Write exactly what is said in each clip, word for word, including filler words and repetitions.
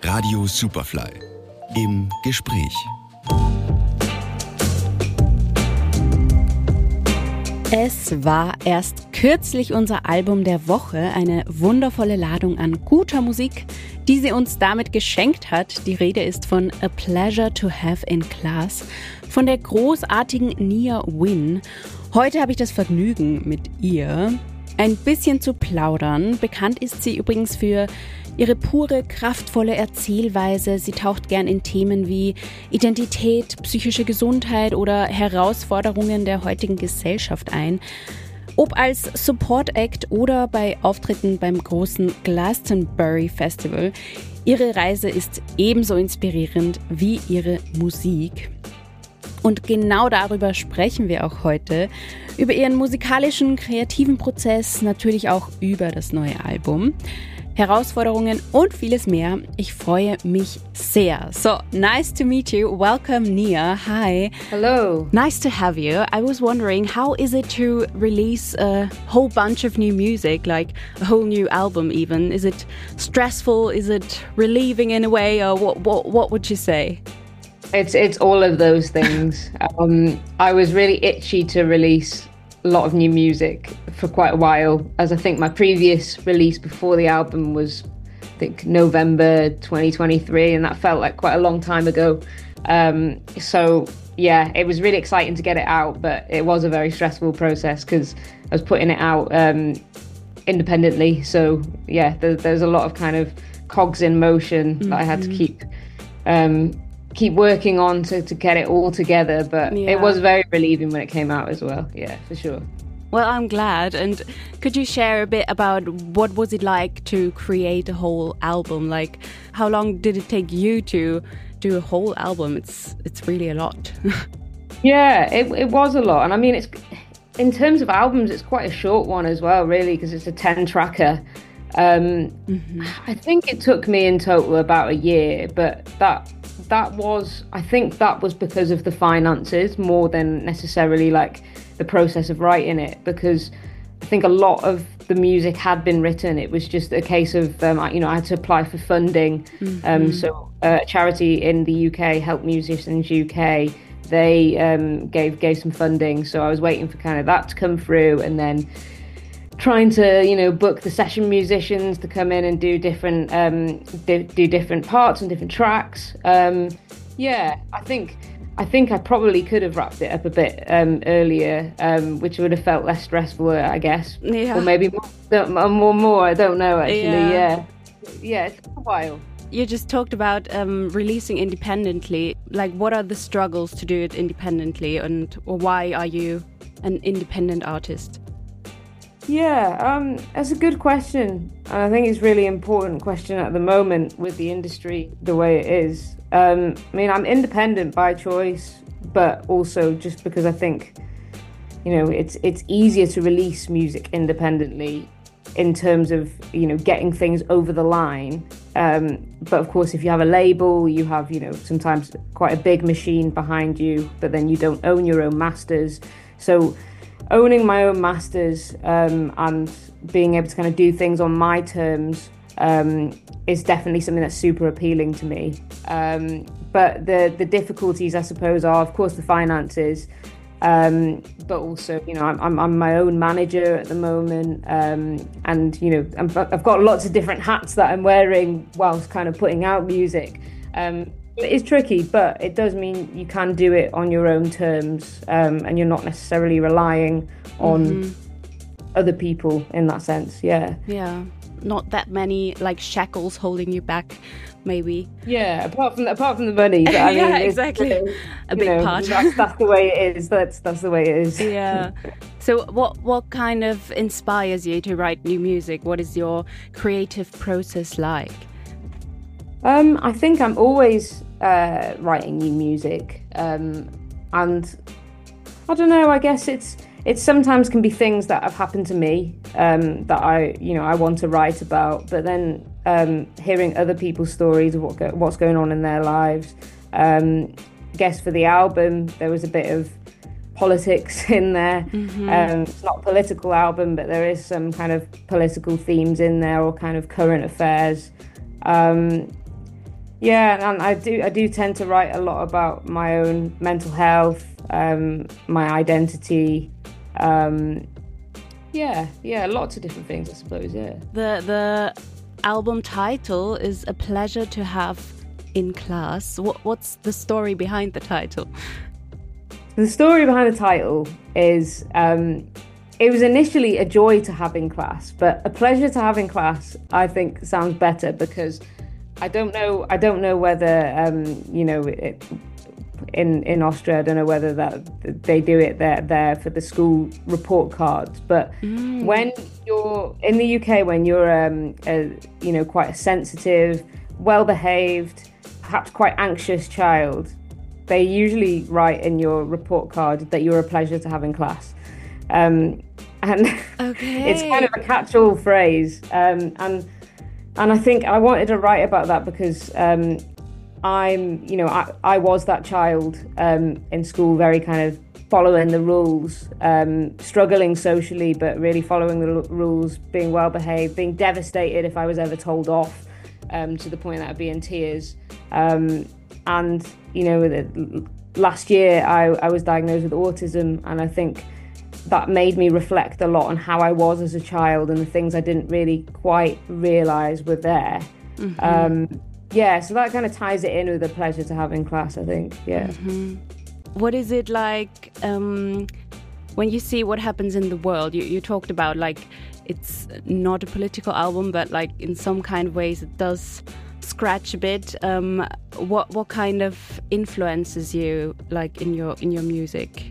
Radio Superfly im Gespräch. Es war erst kürzlich unser Album der Woche, eine wundervolle Ladung an guter Musik, die sie uns damit geschenkt hat. Die Rede ist von A Pleasure to Have in Class von der großartigen Nia Wynn. Heute habe ich das Vergnügen, mit ihr ein bisschen zu plaudern. Bekannt ist sie übrigens für ihre pure, kraftvolle Erzählweise. Sie taucht gern in Themen wie Identität, psychische Gesundheit oder Herausforderungen der heutigen Gesellschaft ein. Ob als Support Act oder bei Auftritten beim großen Glastonbury Festival. Ihre Reise ist ebenso inspirierend wie ihre Musik. Und genau darüber sprechen wir auch heute. Über ihren musikalischen, kreativen Prozess, natürlich auch über das neue Album. Herausforderungen und vieles mehr. Ich freue mich sehr. So, nice to meet you. Welcome, Nia. Hi. Hello. Nice to have you. I was wondering, how is it to release a whole bunch of new music, like a whole new album even? Is it stressful? Is it relieving in a way? Or what, what, what would you say? It's it's all of those things. um, I was really itchy to release a lot of new music for quite a while, as I think my previous release before the album was, I think, November twenty twenty-three, and that felt like quite a long time ago. Um, so yeah, it was really exciting to get it out, but it was a very stressful process because I was putting it out um, independently. So yeah, there, there's a lot of kind of cogs in motion mm-hmm. that I had to keep um, keep working on to, to get it all together, but yeah. It was very relieving when it came out as well. Yeah, for sure. Well, I'm glad. And could you share a bit about what was it like to create a whole album? Like, how long did it take you to do a whole album? It's it's really a lot. Yeah, it it was a lot. And I mean, it's in terms of albums, it's quite a short one as well, really, because it's a ten tracker. Um, mm-hmm. I think it took me in total about a year, but that that was, I think that was because of the finances more than necessarily like the process of writing it, because I think a lot of the music had been written. It was just a case of, um, you know, I had to apply for funding. Mm-hmm. Um, so uh, a charity in the U K, Help Musicians U K, they um, gave gave some funding. So I was waiting for kind of that to come through, and then trying to, you know, book the session musicians to come in and do different um, do, do different parts and different tracks. Um, yeah, I think I think I probably could have wrapped it up a bit um, earlier, um, which would have felt less stressful, I guess. Yeah. Or maybe more, more, more. I don't know, actually. Yeah, yeah, yeah, it's a while. You just talked about um, releasing independently. Like, what are the struggles to do it independently, and or why are you an independent artist? Yeah, um, that's a good question. And I think it's a really important question at the moment with the industry the way it is. Um, I mean, I'm independent by choice, but also just because I think, you know, it's it's easier to release music independently in terms of, you know, getting things over the line. Um, but of course, if you have a label, you have, you know, sometimes quite a big machine behind you, but then you don't own your own masters. So owning my own masters um, and being able to kind of do things on my terms um, is definitely something that's super appealing to me. Um, but the the difficulties, I suppose, are, of course, the finances, um, but also, you know, I'm, I'm I'm my own manager at the moment, um, and, you know, I'm, I've got lots of different hats that I'm wearing whilst kind of putting out music. Um, It is tricky, but it does mean you can do it on your own terms, um, and you're not necessarily relying on mm-hmm. other people in that sense. Yeah. Yeah. Not that many like shackles holding you back, maybe. Yeah. Apart from apart from the money. But, I mean, yeah, exactly. It's, a big know, part. That's, that's the way it is. That's that's the way it is. Yeah. So what what kind of inspires you to write new music? What is your creative process like? Um, I think I'm always uh, writing new music, um, and I don't know. I guess it's it sometimes can be things that have happened to me um, that I you know I want to write about. But then um, hearing other people's stories of what go, what's going on in their lives. Um, I guess for the album there was a bit of politics in there. Mm-hmm. Um, it's not a political album, but there is some kind of political themes in there, or kind of current affairs. Um, Yeah, and I do I do tend to write a lot about my own mental health, um, my identity. Um, yeah, yeah, lots of different things, I suppose. Yeah. The the album title is A Pleasure to Have in Class. What, what's the story behind the title? The story behind the title is um, it was initially a joy to have in class, but a pleasure to have in class, I think, sounds better because I don't know. I don't know whether um, you know it, in in Austria. I don't know whether that they do it there there for the school report cards. But mm. when you're in the U K, when you're um, a, you know quite a sensitive, well-behaved, perhaps quite anxious child, they usually write in your report card that you're a pleasure to have in class. Um, and okay. It's kind of a catch-all phrase. Um, and and I think I wanted to write about that because um, I'm, you know, I, I was that child um, in school, very kind of following the rules, um, struggling socially, but really following the l- rules, being well-behaved, being devastated if I was ever told off, um, to the point that I'd be in tears. Um, And, you know, last year I, I was diagnosed with autism, and I think that made me reflect a lot on how I was as a child and the things I didn't really quite realise were there. Mm-hmm. Um, yeah, so that kind of ties it in with the pleasure to have in class, I think, yeah. Mm-hmm. What is it like um, when you see what happens in the world? You, you talked about, like, it's not a political album, but, like, in some kind of ways it does scratch a bit. Um, what what kind of influences you, like, in your in your music?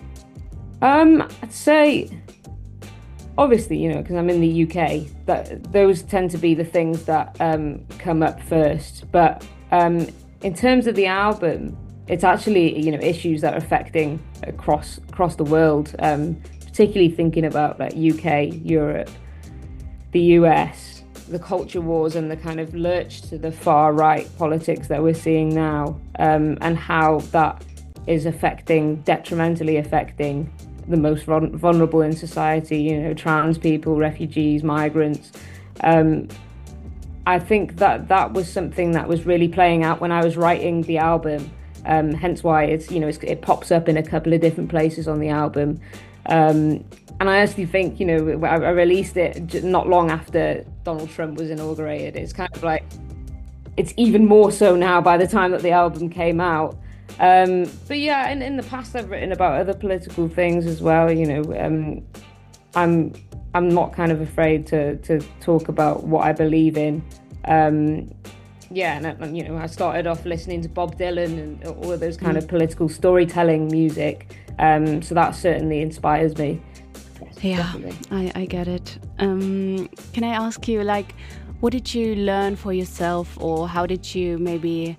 Um, I'd say, obviously, you know, because I'm in the U K, that those tend to be the things that um, come up first. But um, in terms of the album, it's actually, you know, issues that are affecting across across the world. Um, particularly thinking about like U K, Europe, the U S. The culture wars and the kind of lurch to the far right politics that we're seeing now, um, and how that is affecting, detrimentally affecting the most vulnerable in society, you know, trans people, refugees, migrants. Um, I think that that was something that was really playing out when I was writing the album, um, hence why it's, you know, it's, it pops up in a couple of different places on the album. Um, And I actually think, you know, I released it not long after Donald Trump was inaugurated. It's kind of like, it's even more so now by the time that the album came out. Um, but yeah, in, in the past I've written about other political things as well. You know, um, I'm I'm not kind of afraid to to talk about what I believe in. Um, yeah, and, and you know, I started off listening to Bob Dylan and all of those kind mm. of political storytelling music. Um, so that certainly inspires me. Yeah, I, I get it. Um, can I ask you, like, what did you learn for yourself, or how did you maybe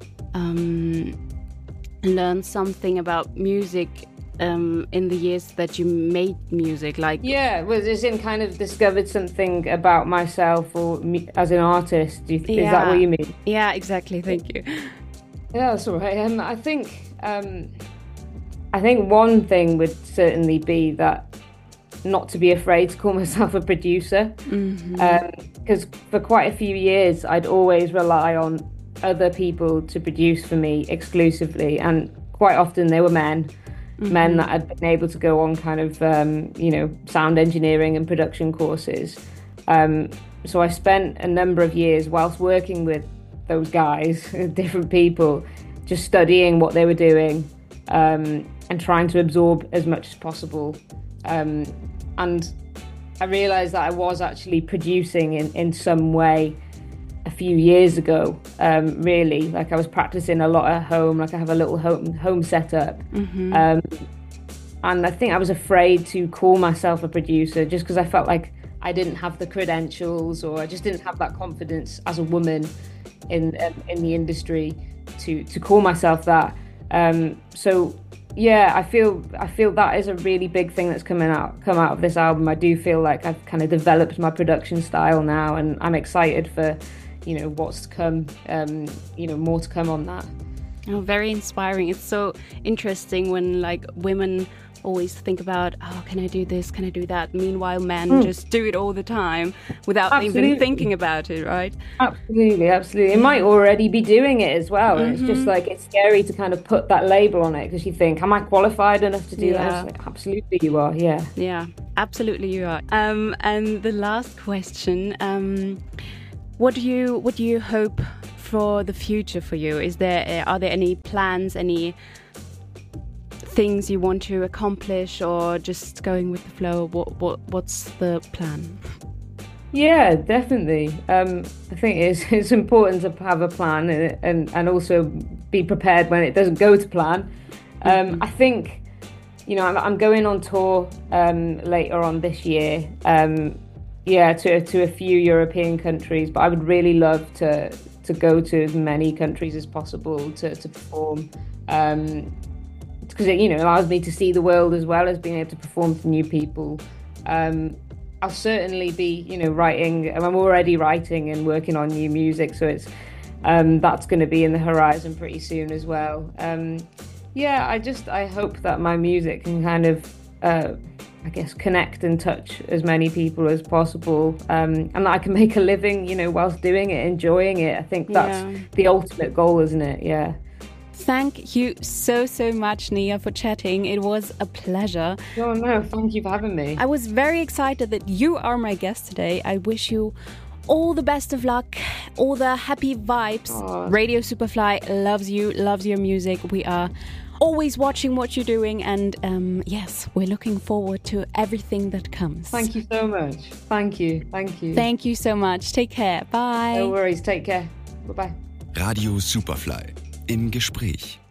um, learn something about music um, in the years that you made music? Like, yeah, was as in kind of discovered something about myself or me, as an artist. Do you th- yeah. Is that what you mean? Yeah, exactly. Thank you. Yeah, that's all right. Um, I think um, I think one thing would certainly be that. Not to be afraid to call myself a producer, because mm-hmm. um, for quite a few years I'd always rely on other people to produce for me exclusively, and quite often they were men, mm-hmm. men that had been able to go on kind of um, you know sound engineering and production courses. Um, so I spent a number of years whilst working with those guys, different people, just studying what they were doing um, and trying to absorb as much as possible. Um, and I realised that I was actually producing in, in some way a few years ago, um, really. Like I was practicing a lot at home, like I have a little home, home setup. Mm-hmm. Um, and I think I was afraid to call myself a producer just because I felt like I didn't have the credentials, or I just didn't have that confidence as a woman in um, in the industry to, to call myself that. Um, so... Yeah, I feel I feel that is a really big thing that's coming out come out of this album. I do feel like I've kind of developed my production style now, and I'm excited for, you know, what's to come. Um, you know, more to come on that. Oh, very inspiring. It's so interesting when like women always think about, oh, can I do this? Can I do that? Meanwhile, men mm. just do it all the time without absolutely. even thinking about it, right? Absolutely, absolutely. It might already be doing it as well. Mm-hmm. It's just like, it's scary to kind of put that label on it because you think, am I qualified enough to do yeah. that? It's like, absolutely you are, yeah. Yeah, absolutely you are. Um, and the last question, um, what do you what do you hope for the future for you? Is there are there any plans, any things you want to accomplish, or just going with the flow? What what what's the plan? Yeah, definitely. Um, I think it's it's important to have a plan and and, and also be prepared when it doesn't go to plan. Um, mm-hmm. I think, you know, I'm, I'm going on tour um, later on this year. Um, yeah, to to a few European countries, but I would really love to to go to as many countries as possible to to perform. Um, because it, you know, allows me to see the world as well as being able to perform to new people. Um, I'll certainly be, you know, writing, and I'm already writing and working on new music, so it's um, that's going to be in the horizon pretty soon as well. Um, yeah, I just, I hope that my music can kind of, uh, I guess, connect and touch as many people as possible, um, and that I can make a living, you know, whilst doing it, enjoying it. I think that's yeah. the ultimate goal, isn't it? Yeah. Thank you so, so much, Nia, for chatting. It was a pleasure. Oh, no, thank you for having me. I was very excited that you are my guest today. I wish you all the best of luck, all the happy vibes. Oh. Radio Superfly loves you, loves your music. We are always watching what you're doing, and um, yes, we're looking forward to everything that comes. Thank you so much. Thank you. Thank you. Thank you so much. Take care. Bye. No worries. Take care. Bye-bye. Radio Superfly im Gespräch.